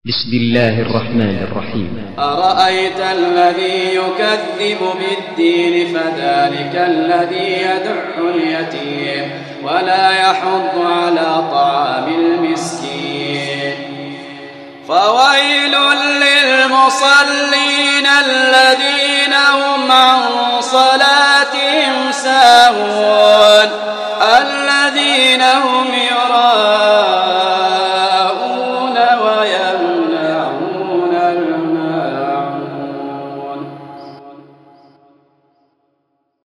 بسم الله الرحمن الرحيم. أرأيت الذي يكذب بالدين فذلك الذي يدع اليتيم ولا يحض على طعام المسكين. فويل للمصلين الذين هم عن صلاتهم ساهون الذين هم